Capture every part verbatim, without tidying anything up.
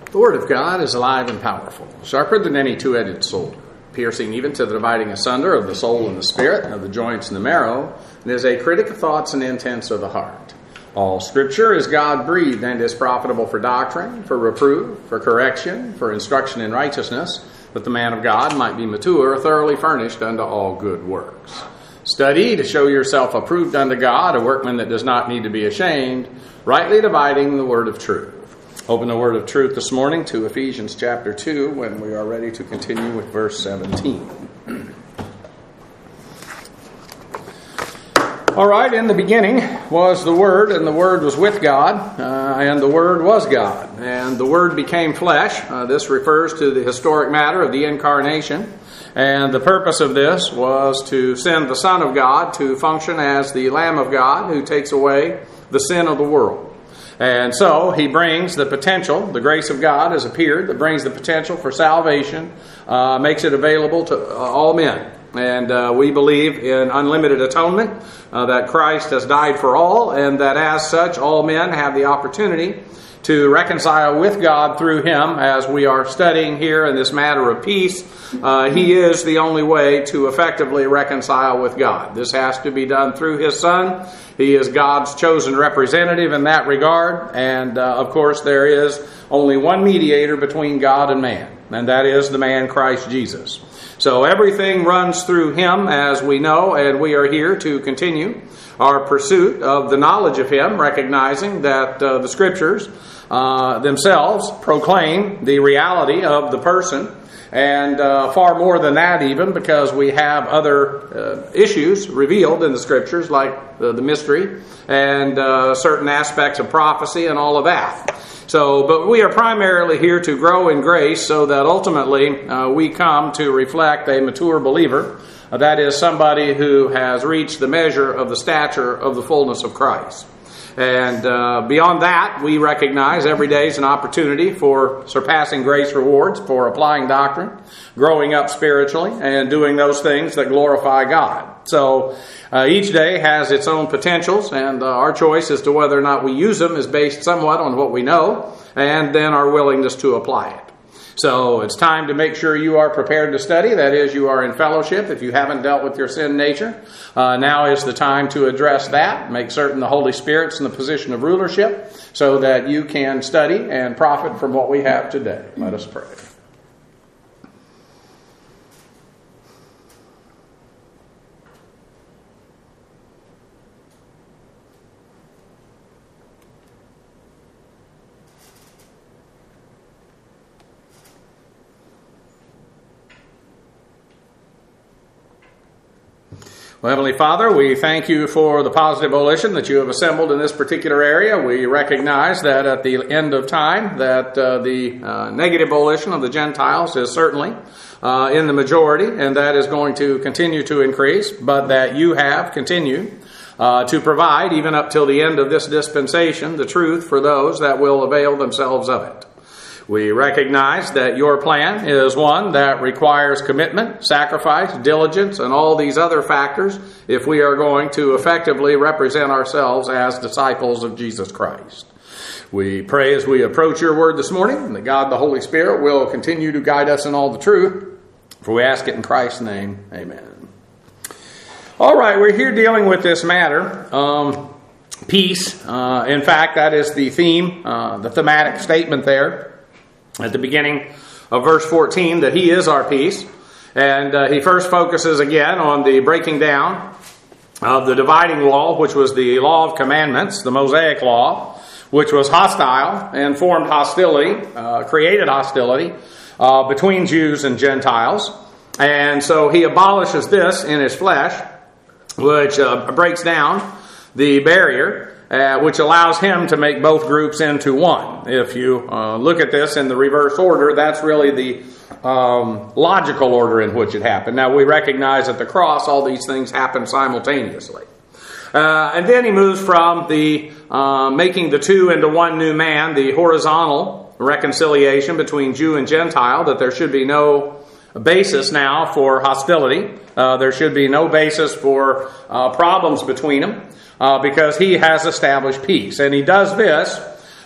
The Word of God is alive and powerful, sharper than any two-edged sword, piercing even to the dividing asunder of the soul and the spirit, and of the joints and the marrow, and is a critic of thoughts and intents of the heart. All Scripture is God-breathed and is profitable for doctrine, for reproof, for correction, for instruction in righteousness, that the man of God might be mature, thoroughly furnished unto all good works. Study to show yourself approved unto God, a workman that does not need to be ashamed, rightly dividing the word of truth. Open the word of truth this morning to Ephesians chapter two when we are ready to continue with verse seventeen. All right, in the beginning was the Word, and the Word was with God, uh, and the Word was God. And the Word became flesh. Uh, this refers to the historic matter of the incarnation. And the purpose of this was to send the Son of God to function as the Lamb of God who takes away the sin of the world. And so he brings the potential, the grace of God has appeared, that brings the potential for salvation, uh, makes it available to uh, all men. And uh, we believe in unlimited atonement, uh, that Christ has died for all, and that as such all men have the opportunity to reconcile with God through Him. As we are studying here in this matter of peace, uh, He is the only way to effectively reconcile with God. This has to be done through His Son. He is God's chosen representative in that regard. And uh, of course there is only one mediator between God and man, and that is the man Christ Jesus. So everything runs through Him, as we know, and we are here to continue our pursuit of the knowledge of Him, recognizing that uh, the Scriptures uh, themselves proclaim the reality of the person, and uh, far more than that even, because we have other uh, issues revealed in the Scriptures, like uh, the mystery and uh, certain aspects of prophecy and all of that. So, but we are primarily here to grow in grace so that ultimately uh, we come to reflect a mature believer. Uh, that is somebody who has reached the measure of the stature of the fullness of Christ. And uh, beyond that, we recognize every day is an opportunity for surpassing grace rewards, for applying doctrine, growing up spiritually, and doing those things that glorify God. So uh, each day has its own potentials, and uh, our choice as to whether or not we use them is based somewhat on what we know, and then our willingness to apply it. So it's time to make sure you are prepared to study. That is, you are in fellowship. If you haven't dealt with your sin nature, uh, now is the time to address that. Make certain the Holy Spirit's in the position of rulership so that you can study and profit from what we have today. Let us pray. Well, Heavenly Father, we thank you for the positive volition that you have assembled in this particular area. We recognize that at the end of time that uh, the uh, negative volition of the Gentiles is certainly uh, in the majority, and that is going to continue to increase, but that you have continued uh, to provide, even up till the end of this dispensation, the truth for those that will avail themselves of it. We recognize that your plan is one that requires commitment, sacrifice, diligence, and all these other factors if we are going to effectively represent ourselves as disciples of Jesus Christ. We pray as we approach your word this morning that God the Holy Spirit will continue to guide us in all the truth. For we ask it in Christ's name. Amen. All right, we're here dealing with this matter. Um, peace. Uh, in fact, that is the theme, uh, the thematic statement there at the beginning of verse fourteen, that He is our peace. And uh, he first focuses again on the breaking down of the dividing wall, which was the law of commandments, the Mosaic law, which was hostile and formed hostility, uh, created hostility uh, between Jews and Gentiles. And so he abolishes this in his flesh, which uh, breaks down the barrier, Uh, which allows him to make both groups into one. If you uh, look at this in the reverse order, that's really the um, logical order in which it happened. Now, we recognize at the cross all these things happen simultaneously. Uh, and then he moves from the uh, making the two into one new man, the horizontal reconciliation between Jew and Gentile, that there should be no basis now for hostility. Uh, there should be no basis for uh, problems between them. Uh, because he has established peace. And he does this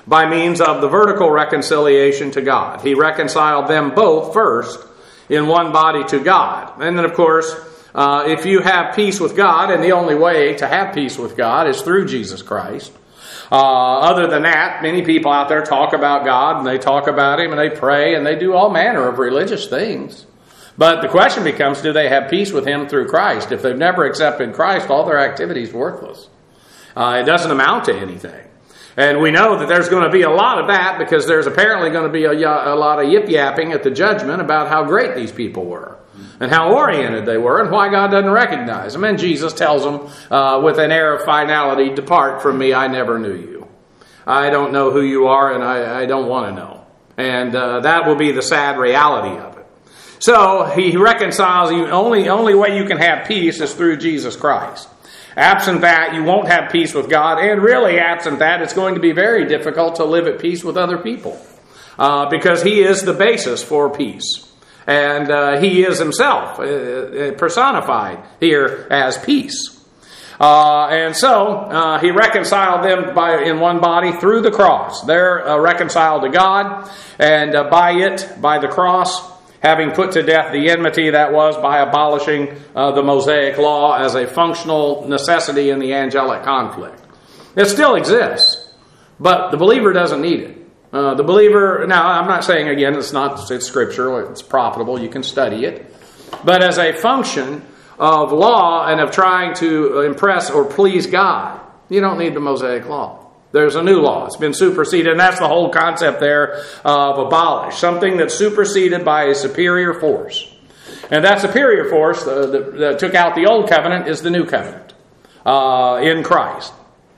by means of the vertical reconciliation to God. He reconciled them both first in one body to God. And then, of course, uh, if you have peace with God, and the only way to have peace with God is through Jesus Christ. Uh, other than that, many people out there talk about God, and they talk about Him, and they pray, and they do all manner of religious things. But the question becomes, do they have peace with Him through Christ? If they've never accepted Christ, all their activity is worthless. Uh, it doesn't amount to anything. And we know that there's going to be a lot of that, because there's apparently going to be a, a lot of yip-yapping at the judgment about how great these people were and how oriented they were and why God doesn't recognize them. And Jesus tells them uh, with an air of finality, "Depart from me, I never knew you. I don't know who you are, and I, I don't want to know." And uh, that will be the sad reality of it. So He reconciles you. Only, only way you can have peace is through Jesus Christ. Absent that, you won't have peace with God, and really absent that, it's going to be very difficult to live at peace with other people, uh, because He is the basis for peace, and uh, He is Himself uh, personified here as peace. Uh, and so uh, He reconciled them by in one body through the cross. They're uh, reconciled to God, and uh, by it, by the cross, having put to death the enmity that was, by abolishing uh, the Mosaic law as a functional necessity in the angelic conflict. It still exists, but the believer doesn't need it. Uh, the believer, now I'm not saying again it's not it's scripture, it's profitable, you can study it, but as a function of law and of trying to impress or please God, you don't need the Mosaic law. There's a new law. It's been superseded, and that's the whole concept there of abolish. Something that's superseded by a superior force. And that superior force uh, that, that took out the old covenant is the new covenant uh, in Christ.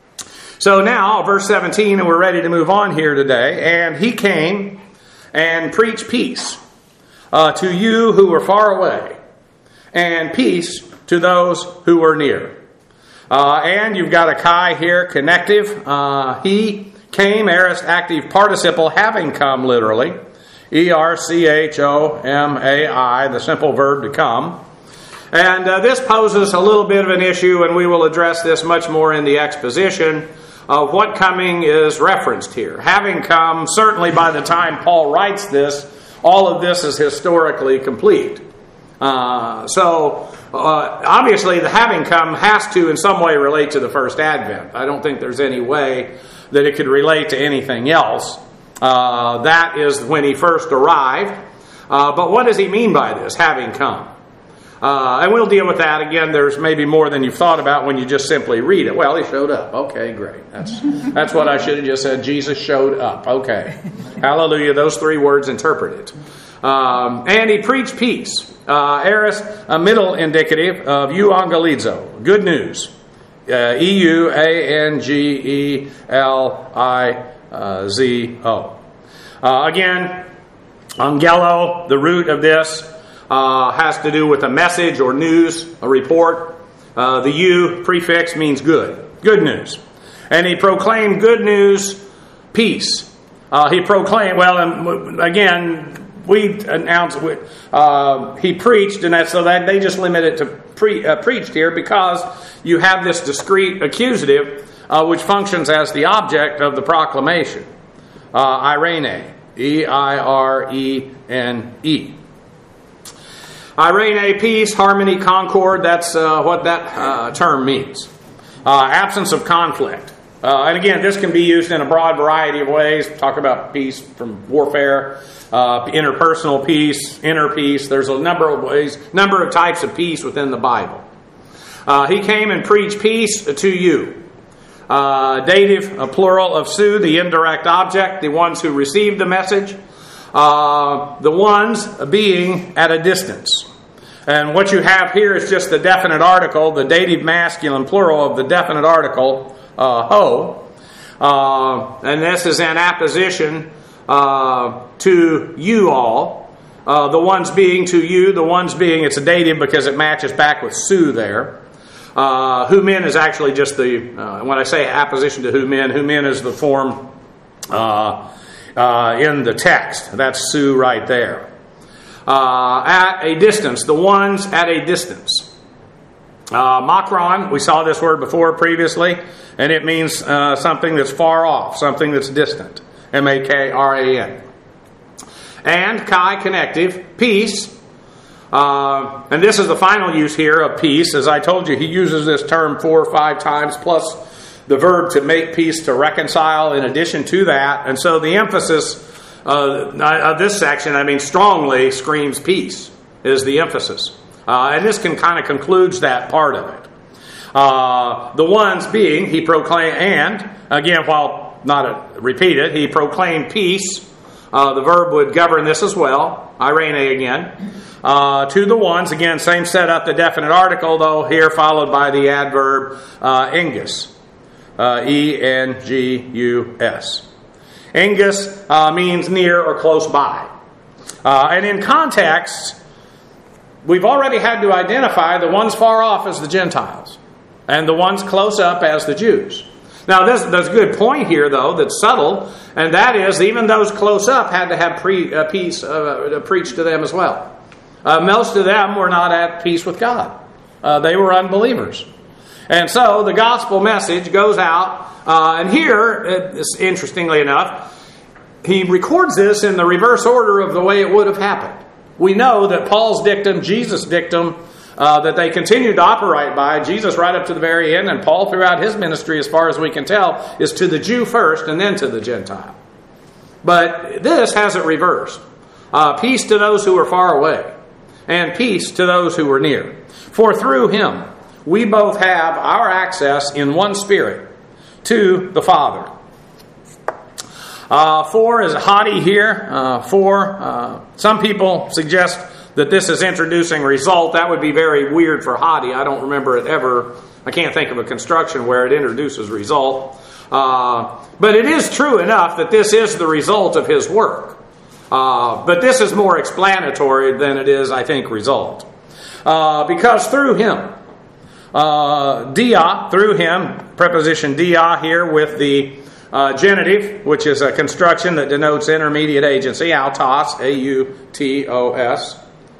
So now, verse seventeen, and we're ready to move on here today. And He came and preached peace uh, to you who were far away, and peace to those who were near. Uh, and you've got a Kai here, connective. Uh, he came, aorist active participle, having come, literally. E R C H O M A I, the simple verb to come. And uh, this poses a little bit of an issue, and we will address this much more in the exposition of what coming is referenced here. Having come, certainly by the time Paul writes this, all of this is historically complete. Uh, so, uh, obviously, the having come has to in some way relate to the first advent. I don't think there's any way that it could relate to anything else. Uh, that is when He first arrived. Uh, but what does He mean by this, having come? Uh, and we'll deal with that. Again, there's maybe more than you've thought about when you just simply read it. Well, He showed up. Okay, great. That's that's what I should have just said. Jesus showed up. Okay. Hallelujah. Those three words interpret it. Um, and He preached peace. Uh, aorist, a middle indicative of euangelizo, good news. Uh, E U A N G E L I Z O. Uh, again, angelo, the root of this, uh, has to do with a message or news, a report. Uh, the U prefix means good, good news. And He proclaimed good news, peace. Uh, he proclaimed, well, and again, we announced, uh, He preached, and that, so that they just limit it to pre, uh, preached here because you have this discrete accusative uh, which functions as the object of the proclamation. Uh, Irene, E I R E N E. Irene, peace, harmony, concord, that's uh, what that uh, term means. Uh, absence of conflict. Uh, and again, this can be used in a broad variety of ways. Talk about peace from warfare, uh, interpersonal peace, inner peace. There's a number of ways, number of types of peace within the Bible. Uh, he came and preached peace to you. Uh, dative, a plural of su, the indirect object, the ones who received the message. Uh, the ones being at a distance. And what you have here is just the definite article, the dative masculine plural of the definite article, Uh, ho, uh, and this is in apposition uh, to you all. Uh, the ones being to you, the ones being, it's a dative because it matches back with su there. Uh, humin is actually just the, uh, when I say apposition to humin, humin is the form uh, uh, in the text. That's su right there. Uh, at a distance, the ones at a distance. Uh, makron, we saw this word before previously, and it means uh, something that's far off, something that's distant. M A K R A N. And chi, connective, peace. Uh, and this is the final use here of peace. As I told you, he uses this term four or five times, plus the verb to make peace, to reconcile in addition to that. And so the emphasis uh, of this section, I mean, strongly screams peace is the emphasis. Uh, and this can kind of concludes that part of it. Uh, the ones being, he proclaimed, and, again, while not a, repeated, he proclaimed peace. Uh, the verb would govern this as well. Irene again. Uh, to the ones, again, same setup, the definite article, though here followed by the adverb uh, engus. Uh, E N G U S. Engus uh, means near or close by. Uh, and in context, we've already had to identify the ones far off as the Gentiles and the ones close up as the Jews. Now, this, there's a good point here, though, that's subtle, and that is even those close up had to have pre, uh, peace uh, preached to them as well. Uh, most of them were not at peace with God. Uh, they were unbelievers. And so the gospel message goes out, uh, and here, it's, interestingly enough, he records this in the reverse order of the way it would have happened. We know that Paul's dictum, Jesus' dictum, uh, that they continued to operate by, Jesus right up to the very end, and Paul throughout his ministry, as far as we can tell, is to the Jew first and then to the Gentile. But this has it reversed. Uh, peace to those who are far away, and peace to those who are near. For through him we both have our access in one Spirit to the Father. Uh, for is haughty here. Uh, for, uh, some people suggest that this is introducing result. That would be very weird for haughty. I don't remember it ever. I can't think of a construction where it introduces result. Uh, but it is true enough that this is the result of his work. Uh, but this is more explanatory than it is, I think, result. Uh, because through him, uh, dia, through him, preposition dia here with the uh, genitive, which is a construction that denotes intermediate agency, autos, A U T O S.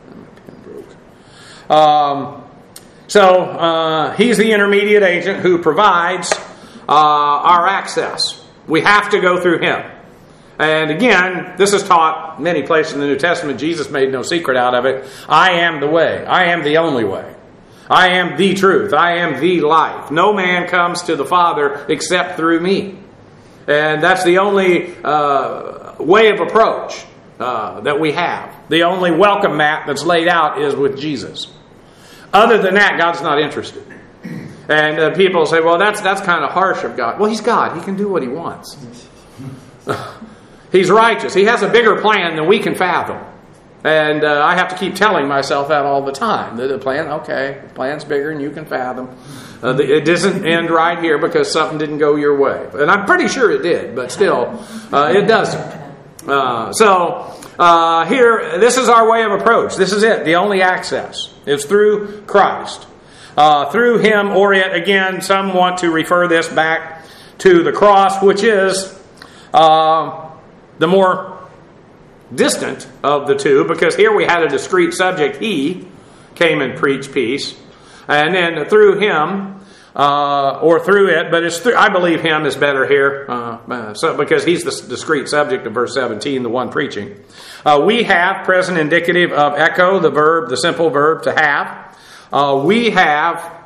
Um, so uh, he's the intermediate agent who provides uh, our access. We have to go through him. And again, this is taught many places in the New Testament. Jesus made no secret out of it. I am the way. I am the only way. I am the truth. I am the life. No man comes to the Father except through me. And that's the only uh, way of approach uh, that we have. The only welcome mat that's laid out is with Jesus. Other than that, God's not interested. And uh, people say, well, that's that's kind of harsh of God. Well, he's God. He can do what he wants. He's righteous. He has a bigger plan than we can fathom. And uh, I have to keep telling myself that all the time. The, the plan, okay, the plan's bigger than you can fathom. Uh, the, it doesn't end right here because something didn't go your way. And I'm pretty sure it did, but still, uh, it doesn't. Uh, so, uh, here, this is our way of approach. This is it. The only access is through Christ. Uh, through him, or yet again, some want to refer this back to the cross, which is uh, the more distant of the two, because here we had a discrete subject. He came and preached peace, and then through him, uh, or through it, but it's through, I believe him is better here, uh, uh, so because he's the discrete subject of verse seventeen, the one preaching. Uh, we have present indicative of echo, the verb, the simple verb to have. Uh, we have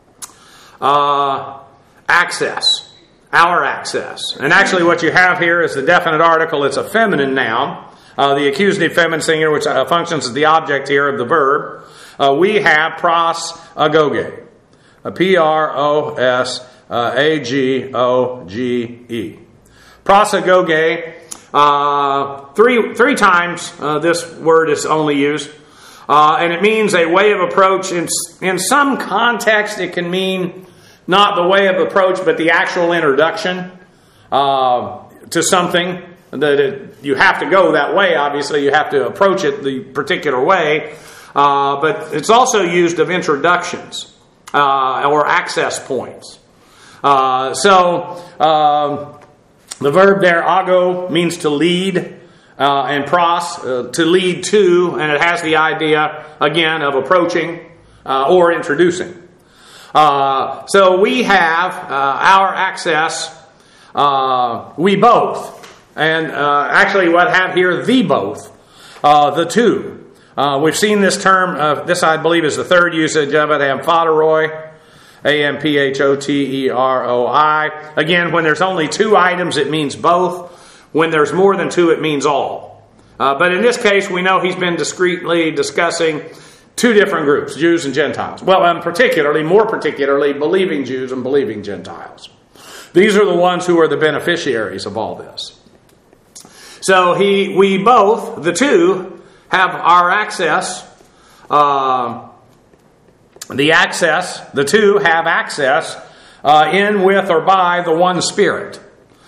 uh, access. Our access. And actually what you have here is the definite article. It's a feminine noun. Uh, the accusative feminine singular, which uh, functions as the object here of the verb. Uh, we have pros agoge. Uh, P R O S A G O G E. Pros agoge. Uh, three, three times uh, this word is only used. Uh, and it means a way of approach. In, in some context, it can mean not the way of approach, but the actual introduction uh, to something. That it, you have to go that way, obviously. You have to approach it the particular way. Uh, but it's also used of introductions uh, or access points. Uh, so um, the verb there, ago, means to lead. Uh, and pros, uh, to lead to, and it has the idea, again, of approaching uh, or introducing. Uh, so we have uh, our access, uh, we both. And uh, actually what I have here, the both, uh, the two. Uh, we've seen this term, uh, this I believe is the third usage of it, amphoteroi, A M P H O T E R O I. Again, when there's only two items, it means both. When there's more than two, it means all. Uh, but in this case, we know he's been discreetly discussing two different groups, Jews and Gentiles. Well, and particularly, more particularly, believing Jews and believing Gentiles. These are the ones who are the beneficiaries of all this. So he, we both, the two, have our access, uh, the access, the two have access uh, in, with, or by the one Spirit.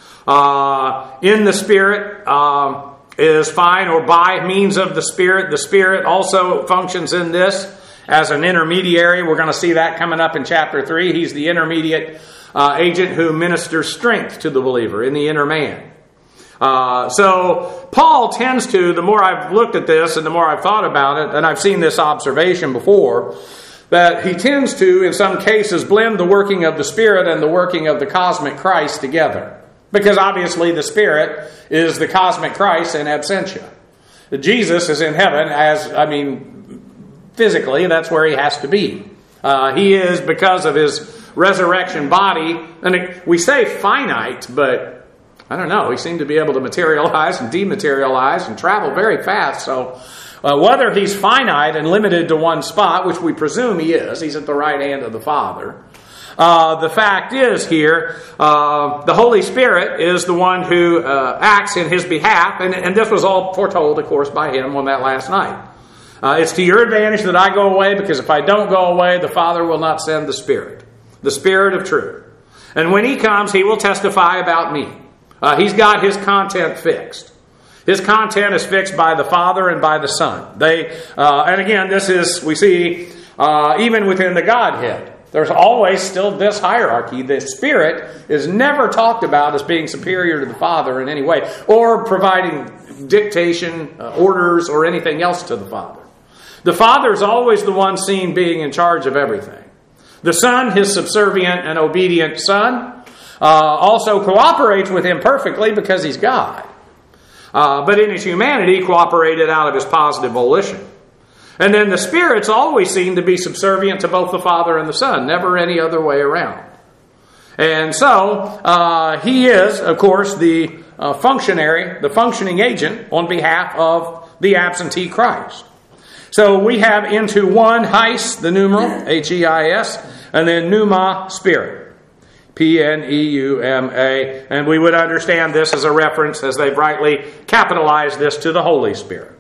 Uh, in the Spirit uh, is fine, or by means of the Spirit. The Spirit also functions in this as an intermediary. We're going to see that coming up in chapter three. He's the intermediate uh, agent who ministers strength to the believer in the inner man. Uh, so Paul tends to, the more I've looked at this and the more I've thought about it, and I've seen this observation before, that he tends to, in some cases, blend the working of the Spirit and the working of the cosmic Christ together. Because obviously the Spirit is the cosmic Christ in absentia. Jesus is in heaven as, I mean, physically, that's where he has to be. Uh, he is, because of his resurrection body, and we say finite, but I don't know. He seemed to be able to materialize and dematerialize and travel very fast. So uh, whether he's finite and limited to one spot, which we presume he is, he's at the right hand of the Father. Uh, the fact is here, uh, the Holy Spirit is the one who uh, acts in his behalf. And, and this was all foretold, of course, by him on that last night. Uh, it's to your advantage that I go away, because if I don't go away, the Father will not send the Spirit, the Spirit of truth. And when he comes, he will testify about me. Uh, he's got his content fixed. His content is fixed by the Father and by the Son. They, uh, and again, this is, we see, uh, even within the Godhead, there's always still this hierarchy. The Spirit is never talked about as being superior to the Father in any way, or providing dictation, uh, orders, or anything else to the Father. The Father is always the one seen being in charge of everything. The Son, his subservient and obedient Son, Uh, also cooperates with him perfectly because he's God. Uh, but in his humanity, cooperated out of his positive volition. And then the Spirit's always seen to be subservient to both the Father and the Son, never any other way around. And so, uh, he is, of course, the uh, functionary, the functioning agent on behalf of the absentee Christ. So we have into one heis, the numeral, H E I S, and then pneuma, Spirit. P N E U M A, and we would understand this as a reference, as they've rightly capitalized this, to the Holy Spirit.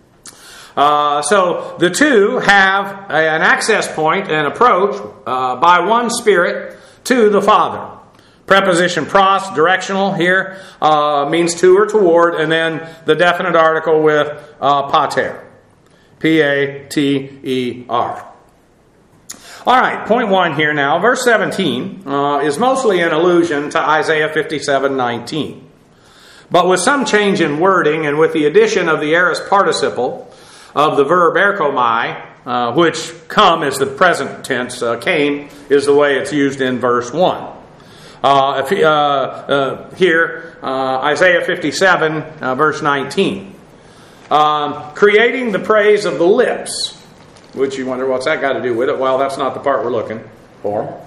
Uh, so the two have an access point and approach uh, by one Spirit to the Father. Preposition pros, directional here, uh, means to or toward, and then the definite article with uh, pater. P A T E R. All right, point one here now. Verse seventeen uh, is mostly an allusion to Isaiah fifty-seven nineteen. But with some change in wording and with the addition of the aorist participle of the verb erchomai, uh, which come is the present tense, uh, came is the way it's used in verse one. Uh, if, uh, uh, here, uh, Isaiah fifty-seven, uh, verse nineteen. Um, creating the praise of the lips. Which you wonder, what's that got to do with it? Well, that's not the part we're looking for.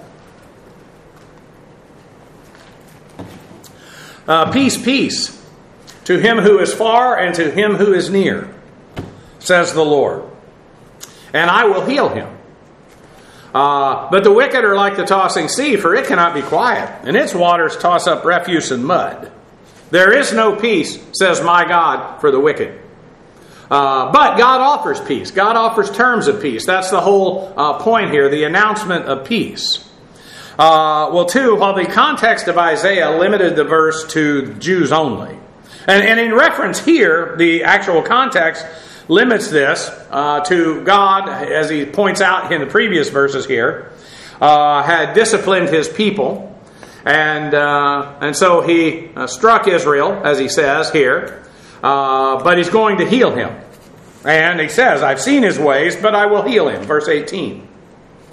Uh, peace, peace, to him who is far and to him who is near, says the Lord. And I will heal him. Uh, but the wicked are like the tossing sea, for it cannot be quiet, and its waters toss up refuse and mud. There is no peace, says my God, for the wicked. Uh, but God offers peace. God offers terms of peace. That's the whole uh, point here, the announcement of peace. Uh, well, two, while the context of Isaiah limited the verse to Jews only. And, and in reference here, the actual context limits this uh, to God, as he points out in the previous verses here, uh, had disciplined his people. And, uh, and so he uh, struck Israel, as he says here. Uh, but he's going to heal him. And he says, I've seen his ways, but I will heal him. Verse eighteen.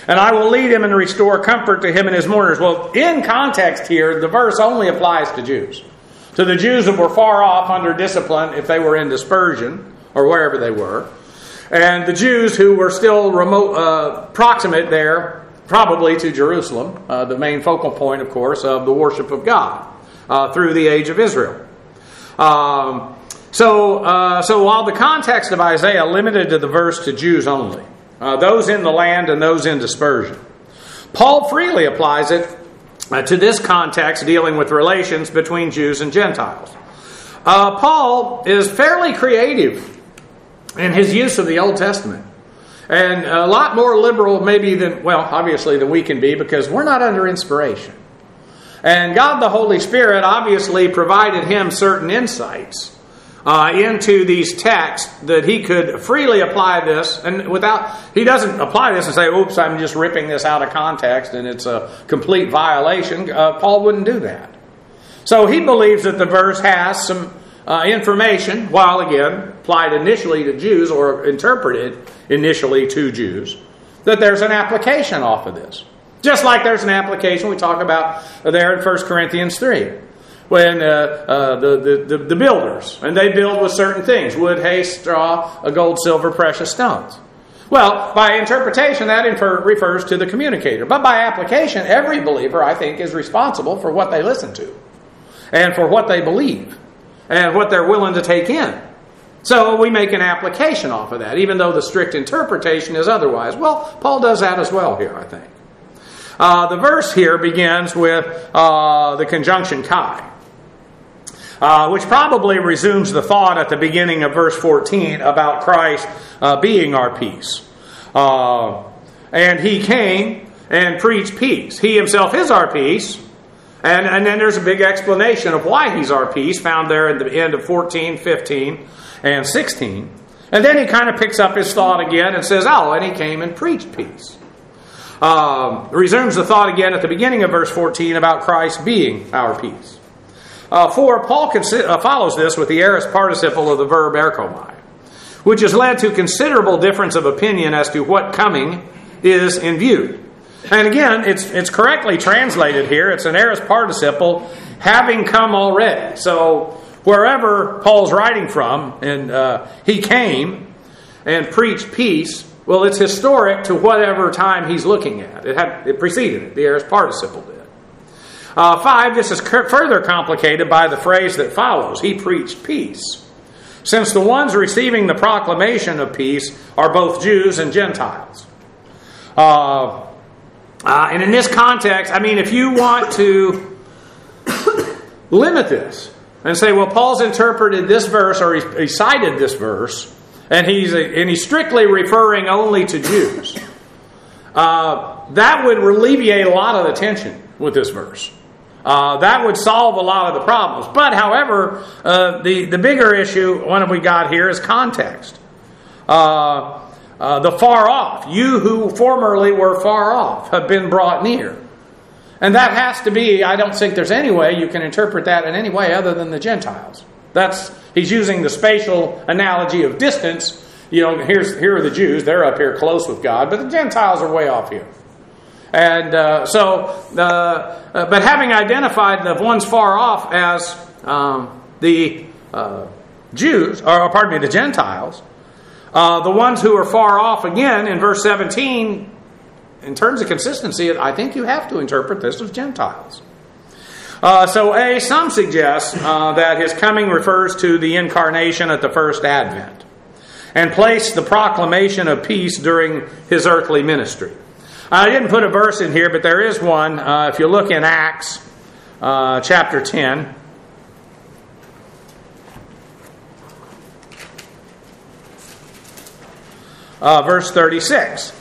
And I will lead him and restore comfort to him and his mourners. Well, in context here, the verse only applies to Jews. To the Jews that were far off under discipline if they were in dispersion or wherever they were. And the Jews who were still remote, uh, proximate there, probably to Jerusalem, uh, the main focal point, of course, of the worship of God uh, through the age of Israel. Um, so, uh, so while the context of Isaiah limited to the verse to Jews only, uh, those in the land and those in dispersion, Paul freely applies it uh, to this context dealing with relations between Jews and Gentiles. Uh, Paul is fairly creative in his use of the Old Testament. And a lot more liberal maybe than, well, obviously than we can be, because we're not under inspiration. And God the Holy Spirit obviously provided him certain insights uh, into these texts that he could freely apply this. And without, he doesn't apply this and say, oops, I'm just ripping this out of context and it's a complete violation. Uh, Paul wouldn't do that. So he believes that the verse has some Uh, information, while again applied initially to Jews or interpreted initially to Jews, that there's an application off of this. Just like there's an application we talk about there in First Corinthians three. When uh, uh, the, the, the, the builders, and they build with certain things, wood, hay, straw, gold, silver, precious stones. Well, by interpretation, that infer- refers to the communicator. But by application, every believer, I think, is responsible for what they listen to and for what they believe and what they're willing to take in. So we make an application off of that, even though the strict interpretation is otherwise. Well, Paul does that as well here, I think. Uh, the verse here begins with uh, the conjunction kai, uh, which probably resumes the thought at the beginning of verse fourteen about Christ uh, being our peace. Uh, and he came and preached peace. He himself is our peace. And, and then there's a big explanation of why he's our peace, found there at the end of fourteen, fifteen, and sixteen. And then he kind of picks up his thought again and says, oh, and he came and preached peace. Um, resumes the thought again at the beginning of verse fourteen about Christ being our peace. Uh, for Paul consi- uh, follows this with the aorist participle of the verb erchomai, which has led to considerable difference of opinion as to what coming is in view. And again, it's it's correctly translated here. It's an aorist participle, having come already. So wherever Paul's writing from, and uh, he came and preached peace, well, it's historic to whatever time he's looking at. It had it preceded it. The aorist participle did. Uh, five, this is further complicated by the phrase that follows. He preached peace. Since the ones receiving the proclamation of peace are both Jews and Gentiles. Uh... Uh, and in this context, I mean, if you want to limit this and say, well, Paul's interpreted this verse, or he, he cited this verse, and he's and he's strictly referring only to Jews, uh, that would alleviate a lot of the tension with this verse. Uh, that would solve a lot of the problems. But, however, uh, the, the bigger issue, one we got here, is context. Uh Uh, the far off. You who formerly were far off have been brought near. And that has to be, I don't think there's any way you can interpret that in any way other than the Gentiles. That's, he's using the spatial analogy of distance. You know, here's here are the Jews. They're up here close with God. But the Gentiles are way off here. And uh, so, uh, uh, but having identified the ones far off as um, the uh, Jews, or pardon me, the Gentiles, Uh, the ones who are far off, again, in verse seventeen, in terms of consistency, I think you have to interpret this as Gentiles. Uh, so, A, some suggest uh, that his coming refers to the incarnation at the first advent, and place the proclamation of peace during his earthly ministry. I didn't put a verse in here, but there is one. Uh, if you look in Acts uh, chapter ten, Uh, verse thirty-six.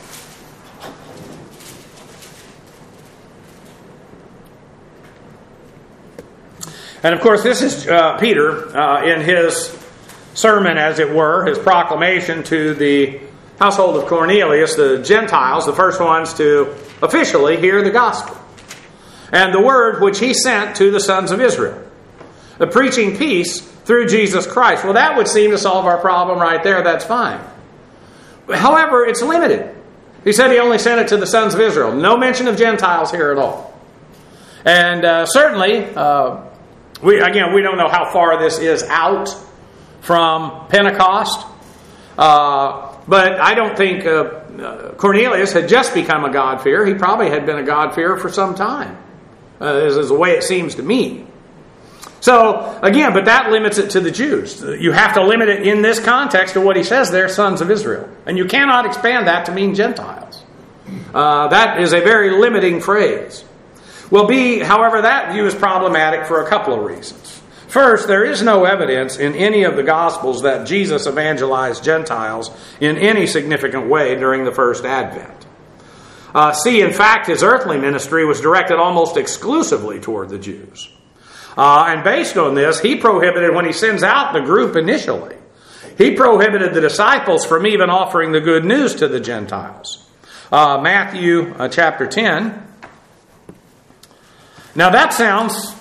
And of course, this is uh, Peter uh, in his sermon, as it were, his proclamation to the household of Cornelius, the Gentiles, the first ones to officially hear the gospel. And the word which he sent to the sons of Israel, the preaching peace through Jesus Christ. Well, that would seem to solve our problem right there. That's fine. However, it's limited. He said he only sent it to the sons of Israel. No mention of Gentiles here at all. And uh, certainly, uh, we again, we don't know how far this is out from Pentecost. Uh, but I don't think uh, uh, Cornelius had just become a God-fearer. He probably had been a God-fearer for some time. Uh, this is the way it seems to me. So, again, but that limits it to the Jews. You have to limit it in this context to what he says there, sons of Israel. And you cannot expand that to mean Gentiles. Uh, that is a very limiting phrase. Well, B, however, that view is problematic for a couple of reasons. First, there is no evidence in any of the Gospels that Jesus evangelized Gentiles in any significant way during the first advent. Uh, C, in fact, his earthly ministry was directed almost exclusively toward the Jews. Uh, and based on this, he prohibited, when he sends out the group initially, he prohibited the disciples from even offering the good news to the Gentiles. Uh, Matthew uh, chapter ten. Now that sounds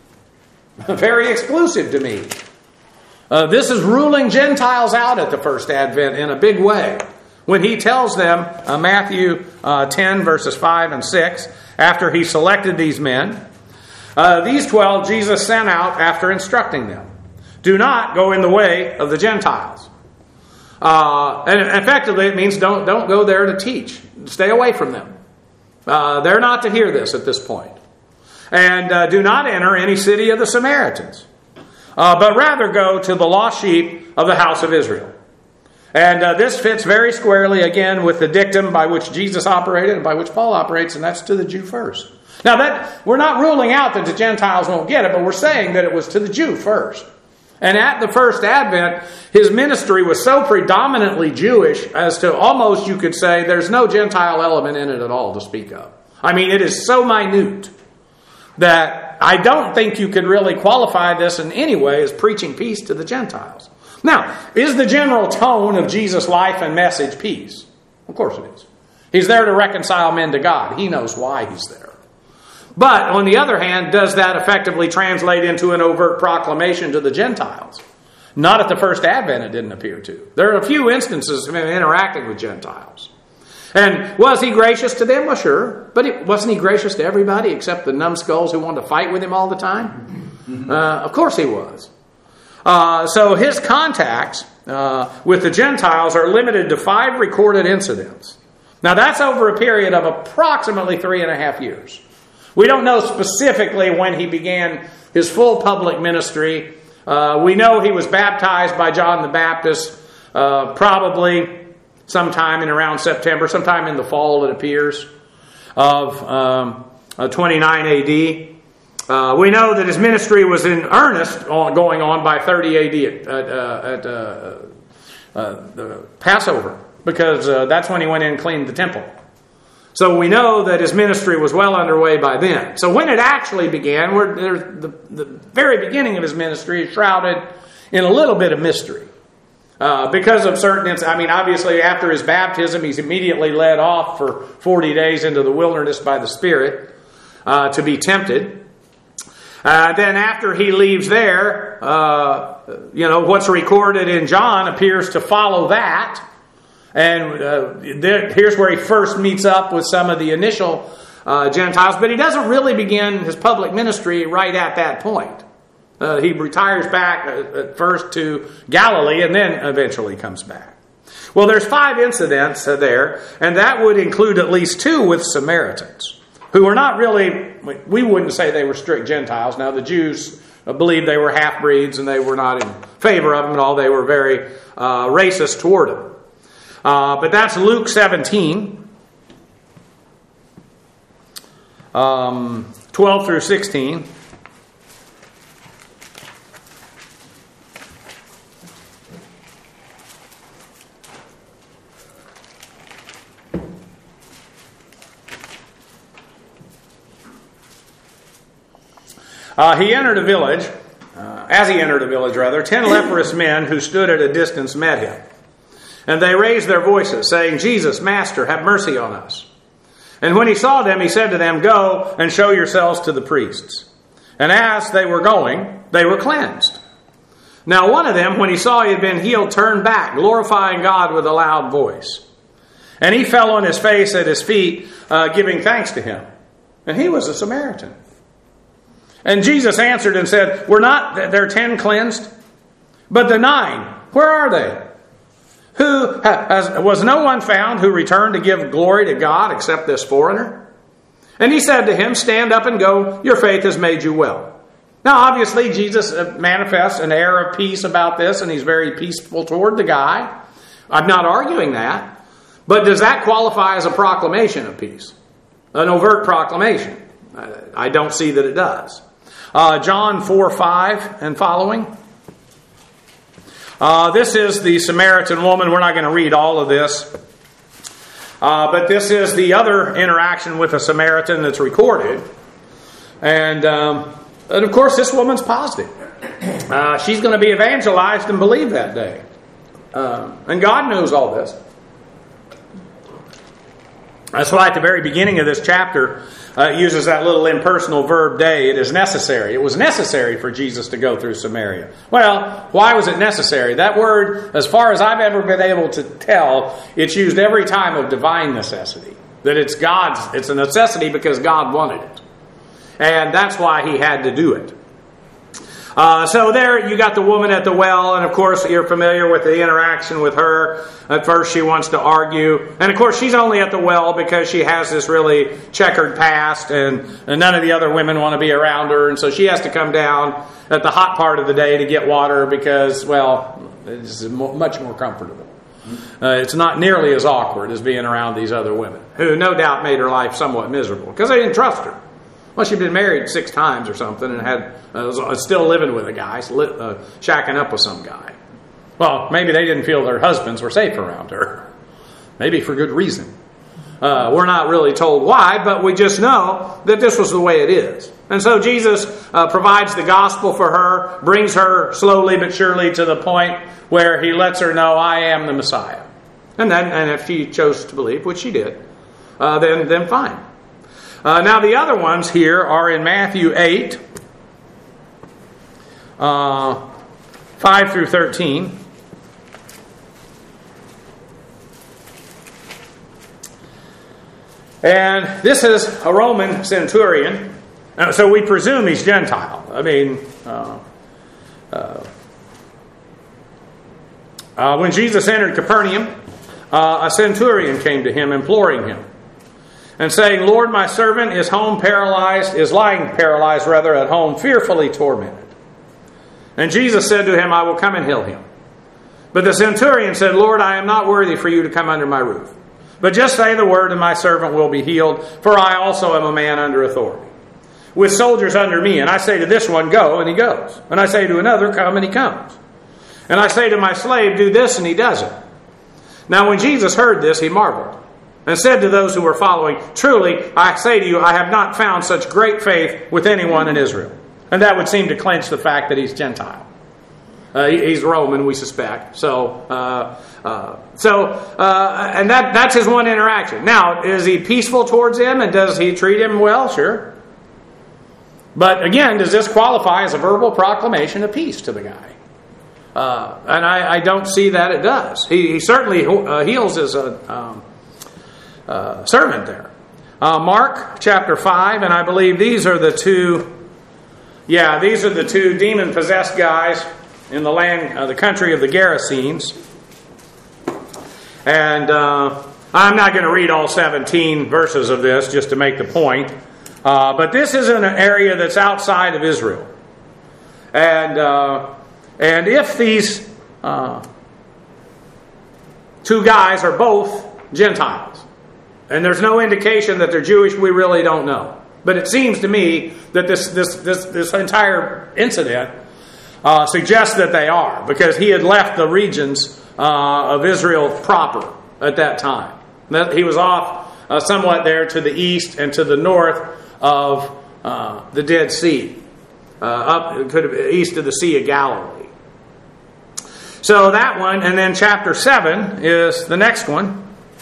very exclusive to me. Uh, this is ruling Gentiles out at the first advent in a big way. When he tells them, uh, Matthew uh, ten verses five and six, after he selected these men, Uh, these twelve Jesus sent out after instructing them. Do not go in the way of the Gentiles. Uh, and effectively it means don't, don't go there to teach. Stay away from them. Uh, they're not to hear this at this point. And uh, do not enter any city of the Samaritans. Uh, but rather go to the lost sheep of the house of Israel. And uh, this fits very squarely again with the dictum by which Jesus operated and by which Paul operates, and that's to the Jew first. Now, that we're not ruling out that the Gentiles won't get it, but we're saying that it was to the Jew first. And at the first advent, his ministry was so predominantly Jewish as to almost, you could say, there's no Gentile element in it at all to speak of. I mean, it is so minute that I don't think you could really qualify this in any way as preaching peace to the Gentiles. Now, is the general tone of Jesus' life and message peace? Of course it is. He's there to reconcile men to God. He knows why he's there. But, on the other hand, does that effectively translate into an overt proclamation to the Gentiles? Not at the first advent, it didn't appear to. There are a few instances of him interacting with Gentiles. And was he gracious to them? Well, sure. But it, wasn't he gracious to everybody except the numbskulls who wanted to fight with him all the time? Uh, of course he was. Uh, so his contacts uh, with the Gentiles are limited to five recorded incidents. Now, that's over a period of approximately three and a half years. We don't know specifically when he began his full public ministry. Uh, we know he was baptized by John the Baptist uh, probably sometime in around September, sometime in the fall, it appears, of um, uh, twenty-nine A D. Uh, we know that his ministry was in earnest on, going on by thirty A D at, at, uh, at uh, uh, the Passover, because uh, that's when he went in and cleaned the temple. So we know that his ministry was well underway by then. So when it actually began, we're, the, the very beginning of his ministry is shrouded in a little bit of mystery. Uh, because of certain, I mean, obviously after his baptism, he's immediately led off for forty days into the wilderness by the Spirit uh, to be tempted. Uh, then after he leaves there, uh, you know, what's recorded in John appears to follow that. And uh, there, here's where he first meets up with some of the initial uh, Gentiles. But he doesn't really begin his public ministry right at that point. Uh, he retires back at first to Galilee and then eventually comes back. Well, there's five incidents there, and that would include at least two with Samaritans, who were not really, we wouldn't say they were strict Gentiles. Now, the Jews believed they were half-breeds and they were not in favor of them at all. They were very uh, racist toward them. Uh, but that's Luke seventeen, um, twelve through sixteen. Uh, he entered a village, uh, as he entered a village rather, ten leprous men who stood at a distance met him. And they raised their voices, saying, Jesus, Master, have mercy on us. And when he saw them, he said to them, Go and show yourselves to the priests. And as they were going, they were cleansed. Now one of them, when he saw he had been healed, turned back, glorifying God with a loud voice. And he fell on his face at his feet, uh, giving thanks to him. And he was a Samaritan. And Jesus answered and said, Were not there ten cleansed? But the nine, where are they? Who has, was no one found who returned to give glory to God except this foreigner? And he said to him, Stand up and go, your faith has made you well. Now obviously Jesus manifests an air of peace about this, and he's very peaceful toward the guy. I'm not arguing that. But does that qualify as a proclamation of peace? An overt proclamation? I don't see that it does. Uh, John four five and following. Uh, this is the Samaritan woman. We're not going to read all of this. Uh, but this is the other interaction with a Samaritan that's recorded. And, um, and of course, this woman's positive. Uh, she's going to be evangelized and believed that day. Uh, and God knows all this. That's why at the very beginning of this chapter, uh, it uses that little impersonal verb day. It is necessary. It was necessary for Jesus to go through Samaria. Well, why was it necessary? That word, as far as I've ever been able to tell, it's used every time of divine necessity. That it's God's, it's a necessity because God wanted it. And that's why he had to do it. Uh, so there you got the woman at the well, and of course you're familiar with the interaction with her. At first she wants to argue, and of course she's only at the well because she has this really checkered past, and, and none of the other women want to be around her, and so she has to come down at the hot part of the day to get water because, well, it's much more comfortable. Uh, it's not nearly as awkward as being around these other women, who no doubt made her life somewhat miserable because they didn't trust her. Well, she'd been married six times or something and had uh, was still living with a guy, uh, shacking up with some guy. Well, maybe they didn't feel their husbands were safe around her. Maybe for good reason. Uh, we're not really told why, but we just know that this was the way it is. And so Jesus uh, provides the gospel for her, brings her slowly but surely to the point where he lets her know, I am the Messiah. And then, and if she chose to believe, which she did, uh, then, then fine. Uh, now the other ones here are in Matthew eight, uh, five through thirteen. And this is a Roman centurion, uh, so we presume he's Gentile. I mean, uh, uh, uh, when Jesus entered Capernaum, uh, a centurion came to him, imploring him, and saying, Lord, my servant is home paralyzed, is lying paralyzed rather at home, fearfully tormented. And Jesus said to him, I will come and heal him. But the centurion said, Lord, I am not worthy for you to come under my roof. But just say the word and my servant will be healed, for I also am a man under authority, with soldiers under me. And I say to this one, go, and he goes. And I say to another, come, and he comes. And I say to my slave, do this, and he does it. Now when Jesus heard this, he marveled, and said to those who were following, truly, I say to you, I have not found such great faith with anyone in Israel. And that would seem to clinch the fact that he's Gentile. Uh, he's Roman, we suspect. So, uh, uh, so, uh, and that, that's his one interaction. Now, is he peaceful towards him, and does he treat him well? Sure. But again, does this qualify as a verbal proclamation of peace to the guy? Uh, and I, I don't see that it does. He, he certainly uh, heals his uh, um, uh, servant there. Uh, Mark chapter five, and I believe these are the two, yeah, these are the two demon-possessed guys in the land, uh, the country of the Gerasenes. And uh, I'm not going to read all seventeen verses of this just to make the point. Uh, but this is an area that's outside of Israel. And uh, and if these uh, two guys are both Gentiles, and there's no indication that they're Jewish, we really don't know. But it seems to me that this this this, this entire incident uh, suggests that they are, because he had left the regions uh, of Israel proper at that time. That he was off uh, somewhat there to the east and to the north of uh, the Dead Sea, uh, up could have east of the Sea of Galilee. So that one, and then chapter seven is the next one.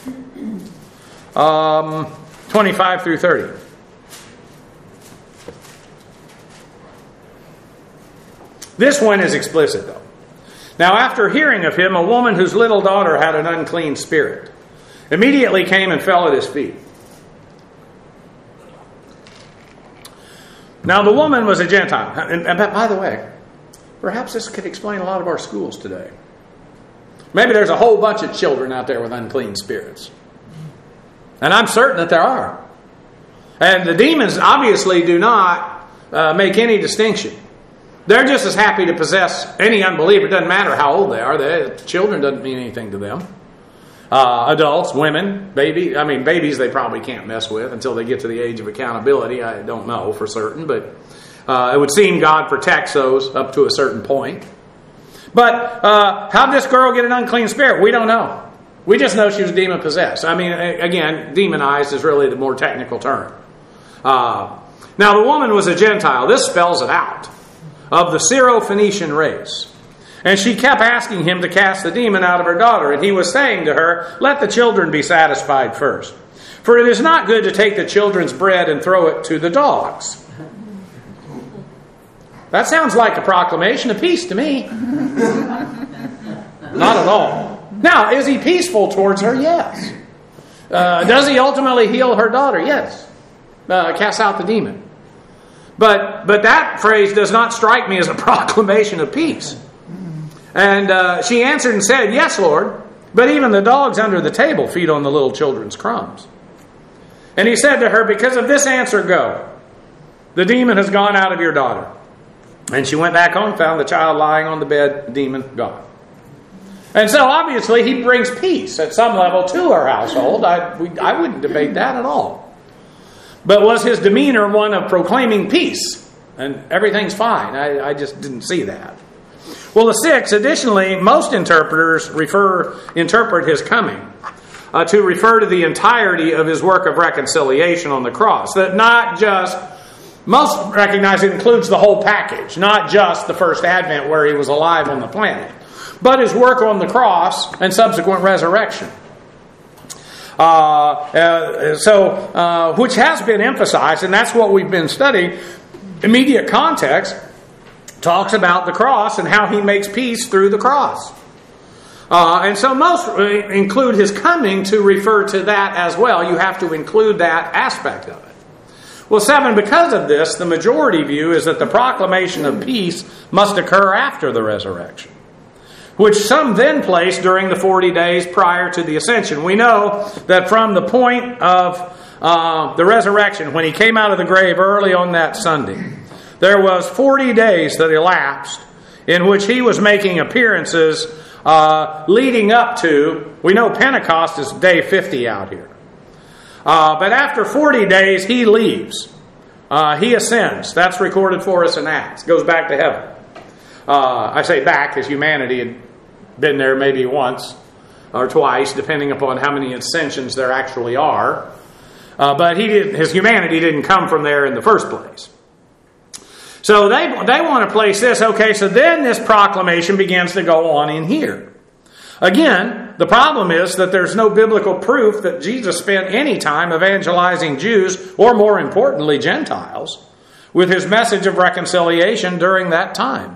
Um, twenty-five through thirty. This one is explicit, though. Now, after hearing of him, a woman whose little daughter had an unclean spirit, immediately came and fell at his feet. Now the woman was a Gentile. And, and by the way, perhaps this could explain a lot of our schools today. Maybe there's a whole bunch of children out there with unclean spirits. And I'm certain that there are. And the demons obviously do not uh, make any distinction. They're just as happy to possess any unbeliever. It doesn't matter how old they are. They, children doesn't mean anything to them. Uh, adults, women, baby. I mean, babies they probably can't mess with until they get to the age of accountability. I don't know for certain, but uh, it would seem God protects those up to a certain point. But uh, how did this girl get an unclean spirit? We don't know. We just know she was demon-possessed. I mean, again, demonized is really the more technical term. Uh, now, the woman was a Gentile. This spells it out. Of the Syro-Phoenician race. And she kept asking him to cast the demon out of her daughter. And he was saying to her, let the children be satisfied first. For it is not good to take the children's bread and throw it to the dogs. That sounds like a proclamation of peace to me. Not at all. Now, is he peaceful towards her? Yes. Uh, does he ultimately heal her daughter? Yes. Uh, cast out the demon. But but that phrase does not strike me as a proclamation of peace. And uh, she answered and said, yes, Lord, but even the dogs under the table feed on the little children's crumbs. And he said to her, because of this answer, go. The demon has gone out of your daughter. And she went back home, found the child lying on the bed, the demon gone. And so obviously he brings peace at some level to her household. I, we, I wouldn't debate that at all. But was his demeanor one of proclaiming peace? And everything's fine. I, I just didn't see that. Well, the sixth, additionally, most interpreters refer interpret his coming uh, to refer to the entirety of his work of reconciliation on the cross. That not just, most recognize it includes the whole package, not just the first advent where he was alive on the planet, but his work on the cross and subsequent resurrection. Uh, uh, so, uh, which has been emphasized, and that's what we've been studying. Immediate context talks about the cross and how he makes peace through the cross. Uh, and so most include his coming to refer to that as well. You have to include that aspect of it. Well, seven, because of this, the majority view is that the proclamation of peace must occur after the resurrection, which some then place during the forty days prior to the ascension. We know that from the point of uh, the resurrection, when he came out of the grave early on that Sunday, there was forty days that elapsed in which he was making appearances uh, leading up to, we know Pentecost is day fifty out here. Uh, but after forty days, he leaves. Uh, he ascends. That's recorded for us in Acts. Goes back to heaven. Uh, I say back because humanity had been there maybe once or twice, depending upon how many ascensions there actually are. Uh, but he did, his humanity didn't come from there in the first place. So they they want to place this, okay, so then this proclamation begins to go on in here. Again, the problem is that there's no biblical proof that Jesus spent any time evangelizing Jews, or more importantly, Gentiles, with his message of reconciliation during that time.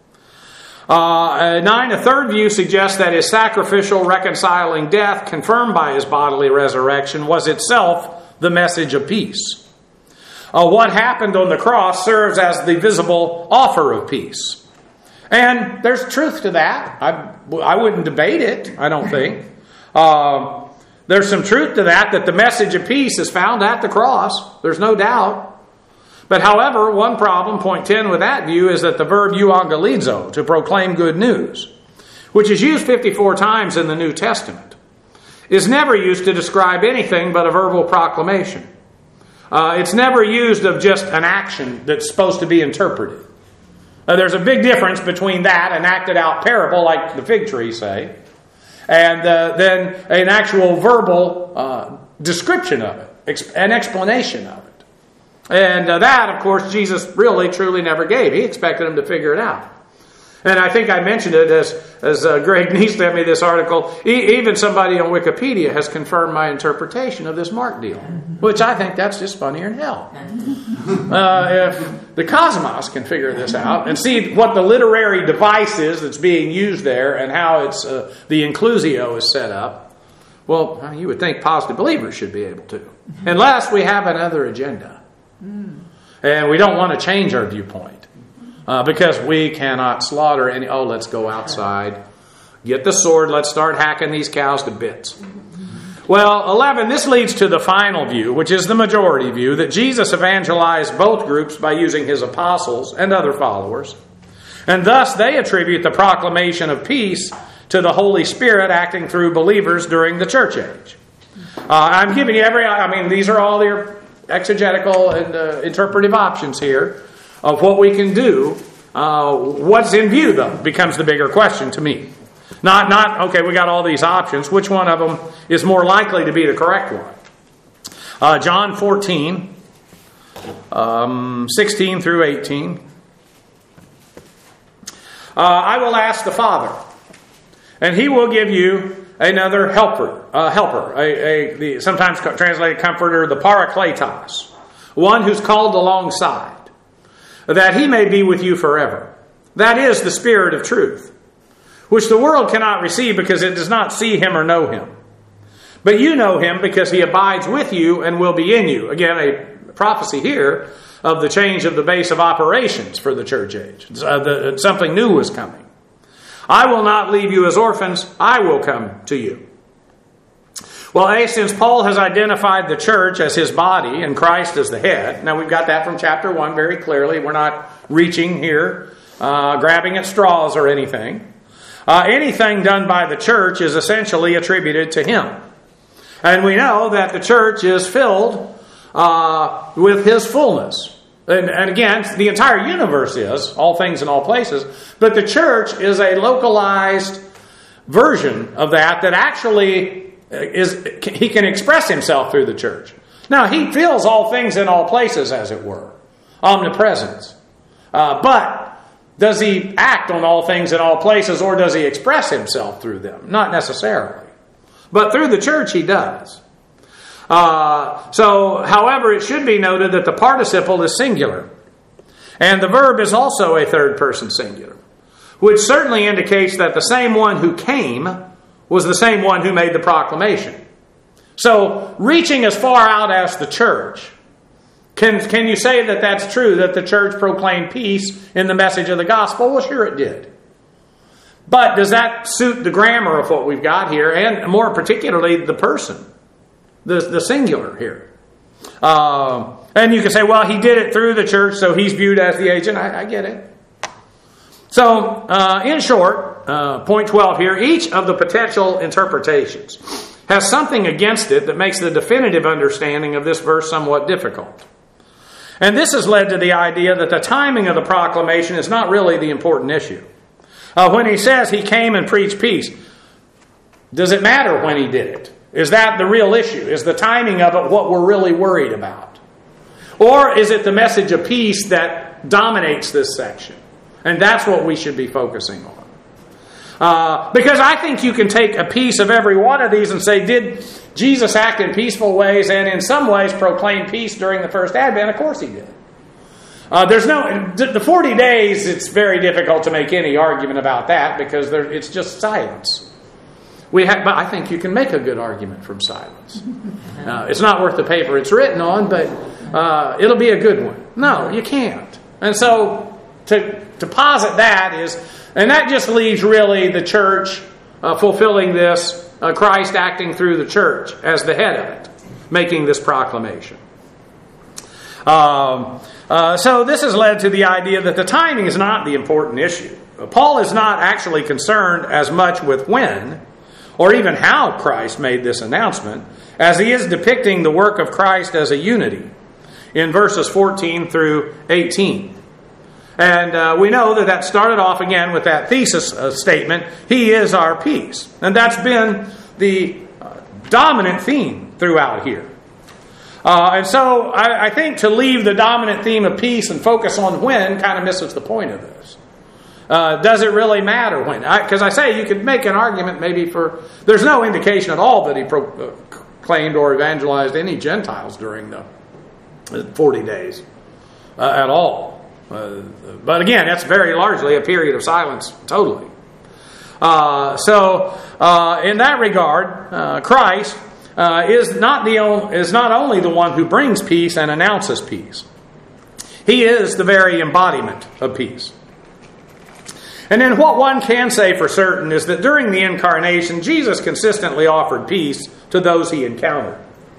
Uh, nine, a third view suggests that his sacrificial reconciling death, confirmed by his bodily resurrection, was itself the message of peace. Uh, what happened on the cross serves as the visible offer of peace. And there's truth to that. I, I wouldn't debate it, I don't think. Uh, there's some truth to that, that the message of peace is found at the cross. There's no doubt. But however, one problem, point ten, with that view is that the verb euangelizo, to proclaim good news, which is used fifty-four times in the New Testament, is never used to describe anything but a verbal proclamation. Uh, it's never used of just an action that's supposed to be interpreted. Uh, there's a big difference between that, an acted out parable like the fig tree, say, and uh, then an actual verbal uh, description of it, exp- an explanation of it. And uh, that, of course, Jesus really, truly never gave. He expected them to figure it out. And I think I mentioned it as, as uh, Greg Neese sent me this article. E- even somebody on Wikipedia has confirmed my interpretation of this Mark deal, which I think that's just funnier than hell. Uh, if the cosmos can figure this out and see what the literary device is that's being used there and how it's uh, the inclusio is set up, Well, you would think positive believers should be able to, unless we have another agenda. And we don't want to change our viewpoint uh, because we cannot slaughter any. Oh, let's go outside. Get the sword. Let's start hacking these cows to bits. Well, eleven, this leads to the final view, which is the majority view, that Jesus evangelized both groups by using his apostles and other followers. And thus they attribute the proclamation of peace to the Holy Spirit acting through believers during the church age. Uh, I'm giving you every, I mean, these are all your exegetical and uh, interpretive options here of what we can do. Uh, what's in view, though, becomes the bigger question to me. Not, not okay, we got all these options. Which one of them is more likely to be the correct one? Uh, John fourteen, um, sixteen through eighteen. Uh, I will ask the Father, and he will give you another helper, uh, helper, a, a the, sometimes translated comforter, the Parakletos, one who's called alongside, that he may be with you forever. That is the Spirit of truth, which the world cannot receive because it does not see him or know him. But you know him because he abides with you and will be in you. Again, a prophecy here of the change of the base of operations for the church age. Uh, the, something new was coming. I will not leave you as orphans. I will come to you. Well, A, since Paul has identified the church as his body and Christ as the head. Now, we've got that from chapter one very clearly. We're not reaching here, uh, grabbing at straws or anything. Uh, anything done by the church is essentially attributed to him. And we know that the church is filled uh, with his fullness. And, and again, the entire universe is, all things in all places. But the church is a localized version of that that actually is, he can express himself through the church. Now, he fills all things in all places, as it were. Omnipresence. Uh, but does he act on all things in all places, or does he express himself through them? Not necessarily. But through the church, he does. Uh, so, however, it should be noted that the participle is singular. And the verb is also a third person singular, which certainly indicates that the same one who came was the same one who made the proclamation. So, reaching as far out as the church, can, can you say that that's true, that the church proclaimed peace in the message of the gospel? Well, sure it did. But does that suit the grammar of what we've got here, and more particularly the person, the, the singular here? Uh, and you can say, well, he did it through the church, so he's viewed as the agent. I, I get it. So, uh, in short, uh, point twelve here, each of the potential interpretations has something against it that makes the definitive understanding of this verse somewhat difficult. And this has led to the idea that the timing of the proclamation is not really the important issue. Uh, when he says he came and preached peace, does it matter when he did it? Is that the real issue? Is the timing of it what we're really worried about? Or is it the message of peace that dominates this section? And that's what we should be focusing on. Uh, because I think you can take a piece of every one of these and say, did Jesus act in peaceful ways and in some ways proclaim peace during the first advent? Of course he did. Uh, there's no, the forty days, it's very difficult to make any argument about that because there, it's just silence. We have, but I think you can make a good argument from silence. Uh, it's not worth the paper it's written on, but uh, it'll be a good one. No, you can't. And so to, to posit that is, and that just leaves really the church uh, fulfilling this, uh, Christ acting through the church as the head of it, making this proclamation. Um, uh, so this has led to the idea that the timing is not the important issue. Paul is not actually concerned as much with when or even how Christ made this announcement as he is depicting the work of Christ as a unity in verses fourteen through eighteen. And uh, we know that that started off again with that thesis uh, statement, he is our peace. And that's been the uh, dominant theme throughout here. Uh, and so I, I think to leave the dominant theme of peace and focus on when kind of misses the point of this. Uh, does it really matter when? Because I, I say you could make an argument maybe for... There's no indication at all that he proclaimed or evangelized any Gentiles during the forty days uh, at all. Uh, but again, that's very largely a period of silence totally. Uh, so uh, in that regard, uh, Christ uh, is not the only, is not only the one who brings peace and announces peace. He is the very embodiment of peace. And then what one can say for certain is that during the incarnation, Jesus consistently offered peace to those he encountered.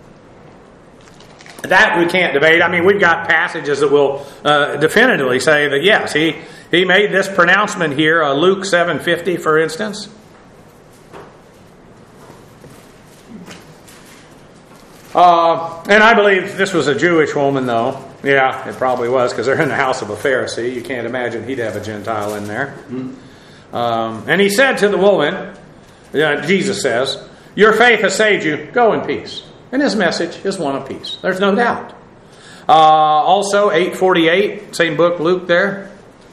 That we can't debate. I mean, we've got passages that will uh, definitively say that, yes, he, he made this pronouncement here, uh, Luke seven fifty, for instance. Uh, and I believe this was a Jewish woman, though. Yeah, it probably was, because they're in the house of a Pharisee. You can't imagine he'd have a Gentile in there. Mm-hmm. Um, and he said to the woman, uh, Jesus says, "Your faith has saved you. Go in peace." And his message is one of peace. There's no doubt. Uh, also, eight forty-eight, same book, Luke there.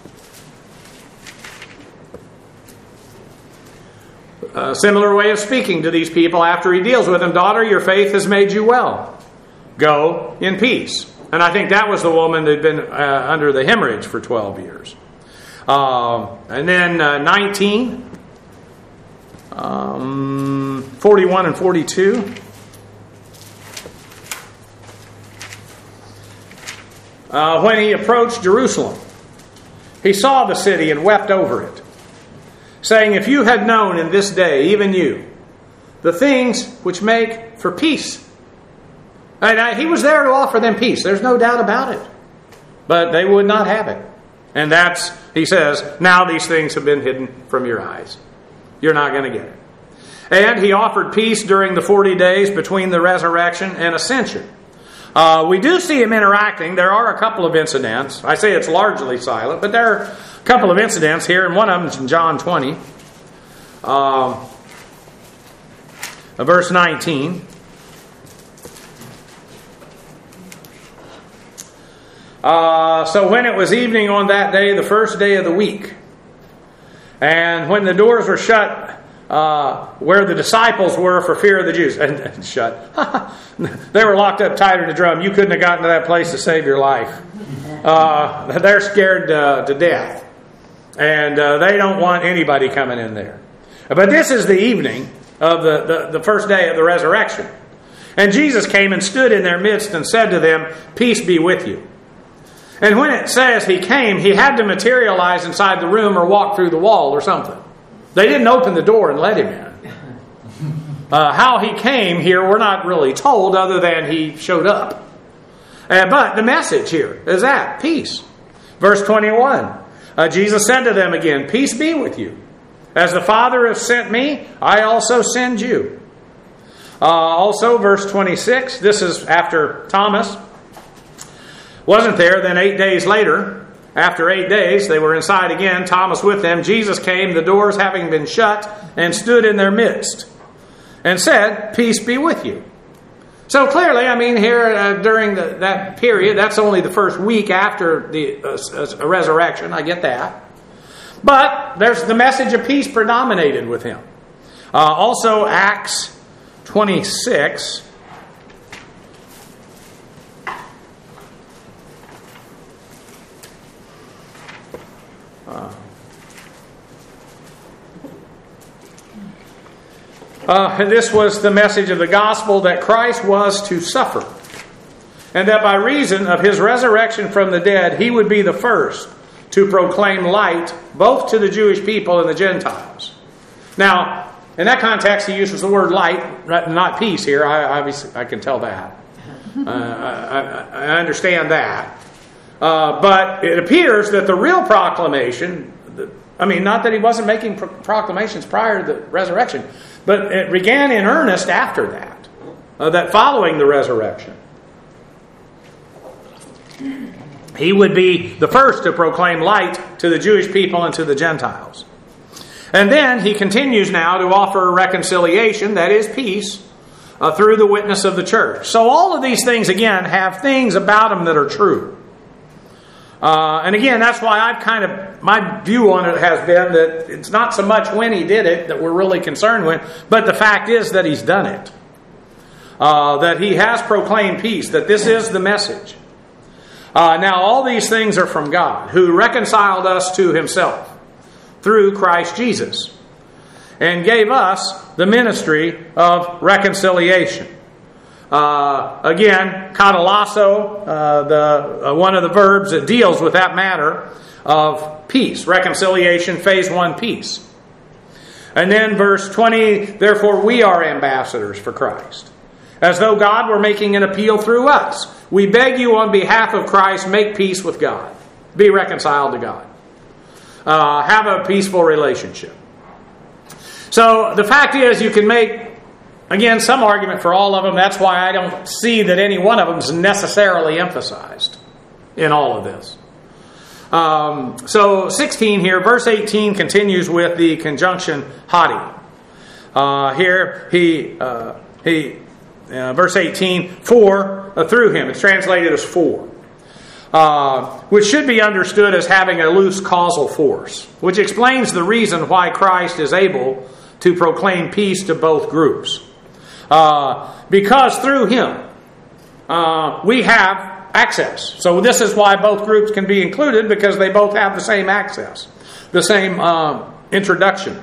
A similar way of speaking to these people after he deals with them. "Daughter, your faith has made you well. Go in peace." And I think that was the woman that had been uh, under the hemorrhage for twelve years. Uh, and then uh, nineteen, um, forty-one and forty-two. Uh, when he approached Jerusalem, he saw the city and wept over it, saying, "If you had known in this day, even you, the things which make for peace." And he was there to offer them peace. There's no doubt about it. But they would not have it. And that's, he says, now these things have been hidden from your eyes. You're not going to get it. And he offered peace during the forty days between the resurrection and ascension. Uh, we do see him interacting. There are a couple of incidents. I say it's largely silent, but there are a couple of incidents here, and one of them is in John twenty. Uh, verse nineteen. Uh, so when it was evening on that day, the first day of the week, and when the doors were shut uh, where the disciples were for fear of the Jews, and, and shut, they were locked up tighter than a drum. You couldn't have gotten to that place to save your life. Uh, they're scared uh, to death, and uh, they don't want anybody coming in there. But this is the evening of the, the, the first day of the resurrection. And Jesus came and stood in their midst and said to them, "Peace be with you." And when it says he came, he had to materialize inside the room or walk through the wall or something. They didn't open the door and let him in. Uh, how he came here, we're not really told other than he showed up. Uh, but the message here is that, peace. Verse twenty-one, uh, Jesus said to them again, "Peace be with you. As the Father has sent me, I also send you." Uh, also, verse twenty-six, this is after Thomas wasn't there. Then eight days later, after eight days, they were inside again, Thomas with them. Jesus came, the doors having been shut, and stood in their midst, and said, "Peace be with you." So clearly, I mean, here uh, during the, that period, that's only the first week after the uh, uh, resurrection. I get that. But there's the message of peace predominated with him. Uh, also, Acts twenty-six. Uh, uh, and this was the message of the gospel, that Christ was to suffer, and that by reason of his resurrection from the dead, he would be the first to proclaim light both to the Jewish people and the Gentiles. Now, in that context, he uses the word light, not peace here. I, obviously, I can tell that. Uh, I, I understand that. Uh, but it appears that the real proclamation, I mean, not that he wasn't making pro- proclamations prior to the resurrection, but it began in earnest after that, uh, that following the resurrection, he would be the first to proclaim light to the Jewish people and to the Gentiles. And then he continues now to offer reconciliation, that is peace, uh, through the witness of the church. So all of these things, again, have things about them that are true. Uh, and again, that's why I've kind of, my view on it has been that it's not so much when he did it that we're really concerned with, but the fact is that he's done it. Uh, that he has proclaimed peace, that this is the message. Uh, now, all these things are from God, who reconciled us to himself through Christ Jesus, and gave us the ministry of reconciliation. Uh, again, katalasso, uh, the uh, one of the verbs that deals with that matter of peace, reconciliation, phase one, peace. And then verse twenty, therefore we are ambassadors for Christ, as though God were making an appeal through us. We beg you on behalf of Christ, make peace with God. Be reconciled to God. Uh, have a peaceful relationship. So the fact is, you can make, again, some argument for all of them. That's why I don't see that any one of them is necessarily emphasized in all of this. Um, so sixteen here, verse eighteen continues with the conjunction hoti. Uh, here, he, uh, he, uh, verse eighteen, for, uh, through him. It's translated as for. Uh, which should be understood as having a loose causal force, which explains the reason why Christ is able to proclaim peace to both groups. Uh, because through him, uh, we have access. So this is why both groups can be included, because they both have the same access, the same uh, introduction.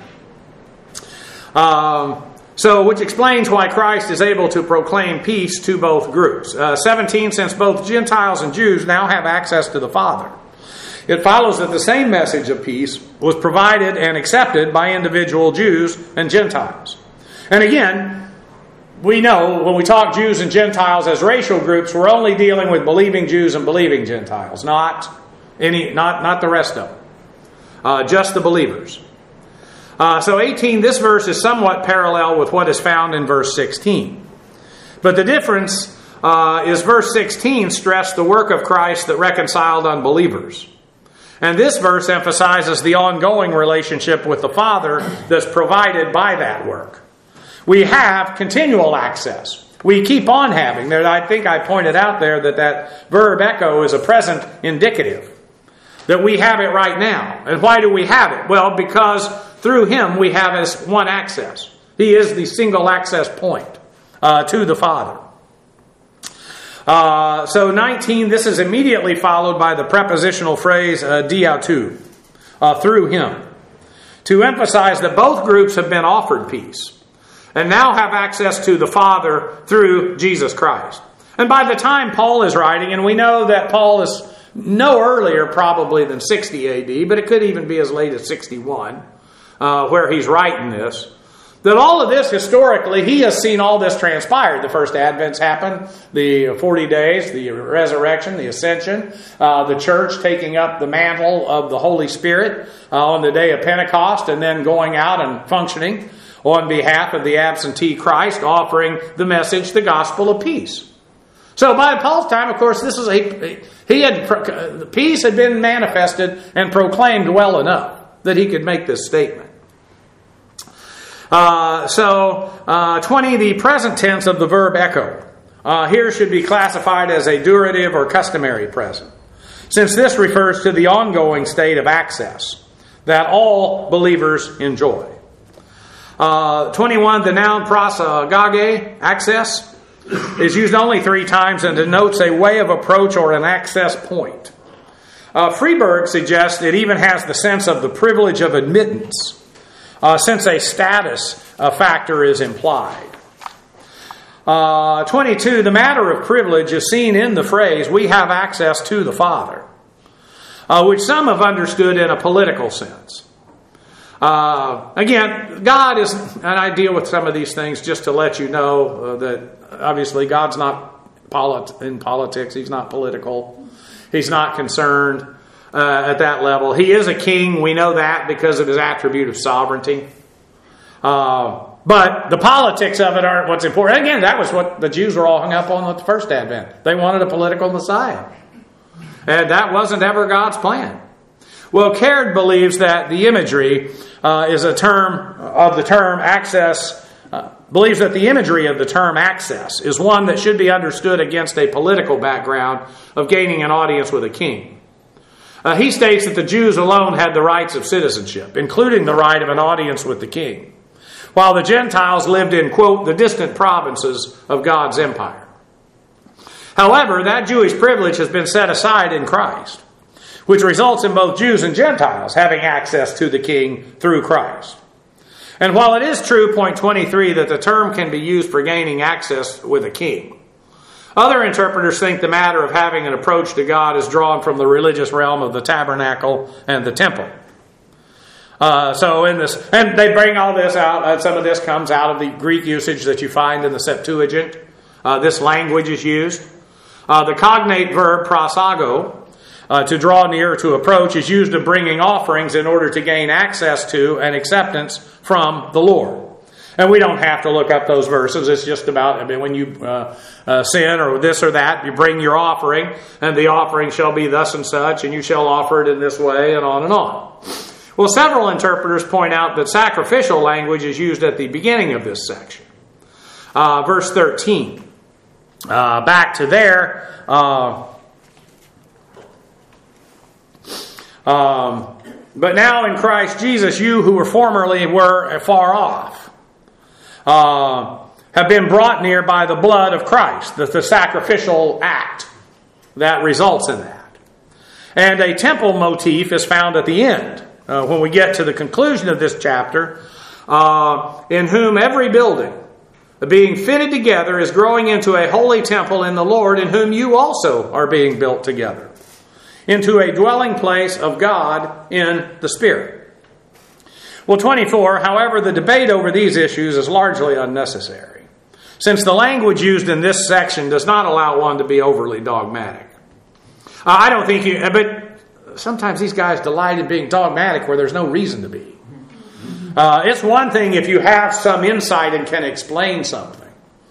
Um, so, which explains why Christ is able to proclaim peace to both groups. Uh, seventeen, since both Gentiles and Jews now have access to the Father, it follows that the same message of peace was provided and accepted by individual Jews and Gentiles. And again, we know when we talk Jews and Gentiles as racial groups, we're only dealing with believing Jews and believing Gentiles, not any, not not the rest of them, uh, just the believers. Uh, so eighteen, this verse is somewhat parallel with what is found in verse sixteen. But the difference uh, is verse sixteen stressed the work of Christ that reconciled unbelievers. And this verse emphasizes the ongoing relationship with the Father that's provided by that work. We have continual access. We keep on having. There, I think I pointed out there that that verb echo is a present indicative. That we have it right now. And why do we have it? Well, because through him we have as one access. He is the single access point uh, to the Father. Uh, so nineteen, this is immediately followed by the prepositional phrase uh, diautou, uh, through him, to emphasize that both groups have been offered peace and now have access to the Father through Jesus Christ. And by the time Paul is writing, and we know that Paul is no earlier probably than sixty A D, but it could even be as late as sixty-one, uh, where he's writing this, that all of this historically, he has seen all this transpire. The first Advent's happened, the forty days, the resurrection, the ascension, uh, the church taking up the mantle of the Holy Spirit uh, on the day of Pentecost, and then going out and functioning on behalf of the absentee Christ, offering the message, the gospel of peace. So by Paul's time, of course, this is a, he had the peace had been manifested and proclaimed well enough that he could make this statement. Uh, so uh, twenty, the present tense of the verb echo uh, here should be classified as a durative or customary present, since this refers to the ongoing state of access that all believers enjoy. Uh, twenty-one, the noun prosagage, access, is used only three times and denotes a way of approach or an access point. Uh, Freeburg suggests it even has the sense of the privilege of admittance, uh, since a status uh, factor is implied. Uh, twenty-two, the matter of privilege is seen in the phrase, we have access to the Father, uh, which some have understood in a political sense. Uh, again, God is, and I deal with some of these things just to let you know uh, that obviously God's not polit- in politics. He's not political. He's not concerned uh, at that level. He is a king. We know that because of his attribute of sovereignty. Uh, but the politics of it aren't what's important. Again, that was what the Jews were all hung up on at the first Advent. They wanted a political Messiah. And that wasn't ever God's plan. Well, Caird believes that the imagery uh, is a term of the term access, uh, believes that the imagery of the term access is one that should be understood against a political background of gaining an audience with a king. Uh, he states that the Jews alone had the rights of citizenship, including the right of an audience with the king, while the Gentiles lived in, quote, the distant provinces of God's empire. However, that Jewish privilege has been set aside in Christ, which results in both Jews and Gentiles having access to the king through Christ. And while it is true, point twenty-three, that the term can be used for gaining access with a king, other interpreters think the matter of having an approach to God is drawn from the religious realm of the tabernacle and the temple. Uh, so in this, and they bring all this out, uh, some of this comes out of the Greek usage that you find in the Septuagint. Uh, this language is used. Uh, the cognate verb prosago, uh, to draw near, to approach, is used of bringing offerings in order to gain access to and acceptance from the Lord. And we don't have to look up those verses. It's just about, I mean, when you uh, uh, sin or this or that, you bring your offering, and the offering shall be thus and such, and you shall offer it in this way, and on and on. Well, several interpreters point out that sacrificial language is used at the beginning of this section. Uh, verse thirteen. Uh, back to there. Uh, um, but now in Christ Jesus, you who were formerly were far off, uh, have been brought near by the blood of Christ, the, the sacrificial act that results in that. And a temple motif is found at the end. Uh, when we get to the conclusion of this chapter, uh, in whom every building, being fitted together, is growing into a holy temple in the Lord, in whom you also are being built together, into a dwelling place of God in the Spirit. Well, twenty-four, however, the debate over these issues is largely unnecessary, since the language used in this section does not allow one to be overly dogmatic. Uh, I don't think you, but sometimes these guys delight in being dogmatic where there's no reason to be. Uh, it's one thing if you have some insight and can explain something.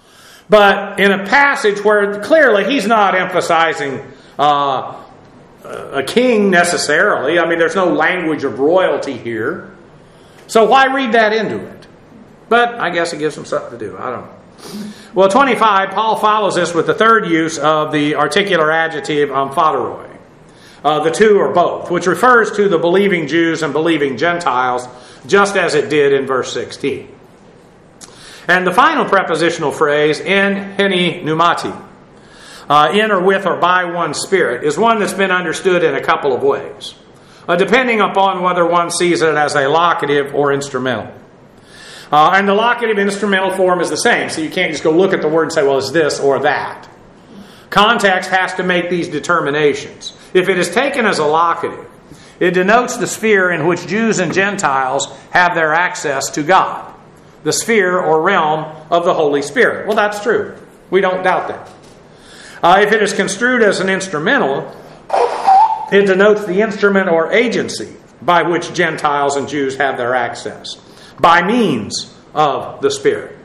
But in a passage where clearly he's not emphasizing uh, a king necessarily. I mean, there's no language of royalty here. So why read that into it? But I guess it gives them something to do. I don't know. Well, twenty-five, Paul follows this with the third use of the articular adjective amphoteroi. Uh, the two are both, which refers to the believing Jews and believing Gentiles, just as it did in verse sixteen. And the final prepositional phrase, in heni pneumati, uh, in or with or by one Spirit, is one that's been understood in a couple of ways, uh, depending upon whether one sees it as a locative or instrumental. Uh, and the locative instrumental form is the same, so you can't just go look at the word and say, well, it's this or that. Context has to make these determinations. If it is taken as a locative, it denotes the sphere in which Jews and Gentiles have their access to God, the sphere or realm of the Holy Spirit. Well, that's true. We don't doubt that. Uh, if it is construed as an instrumental, it denotes the instrument or agency by which Gentiles and Jews have their access, by means of the Spirit.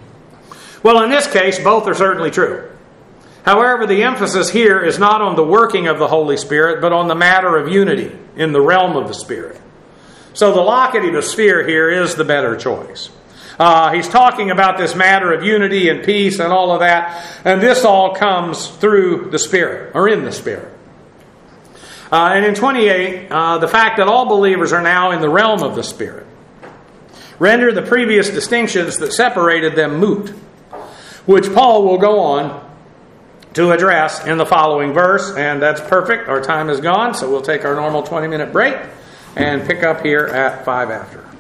Well, in this case, both are certainly true. However, the emphasis here is not on the working of the Holy Spirit, but on the matter of unity in the realm of the Spirit. So the locative of sphere here is the better choice. Uh, he's talking about this matter of unity and peace and all of that, and this all comes through the Spirit, or in the Spirit. Uh, and in twenty-eight, uh, the fact that all believers are now in the realm of the Spirit render the previous distinctions that separated them moot, which Paul will go on to address in the following verse. And that's perfect. Our time is gone, so we'll take our normal twenty-minute break and pick up here at five after.